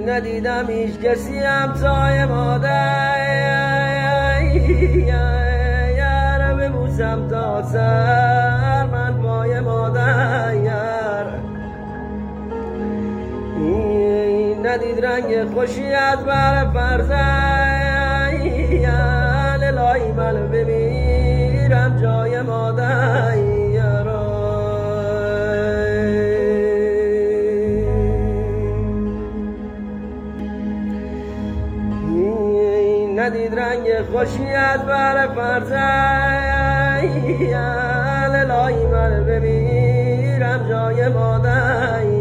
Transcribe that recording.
ندیدم هیچ کسی همتای مادر یار ببوسم تا سر من پای مادر ندید رنگ خوشی از بر فرزند الهی من بمیرم جای مادر ندید رنگ خوشی از بر فرزند الهی من بمیرم جای مادر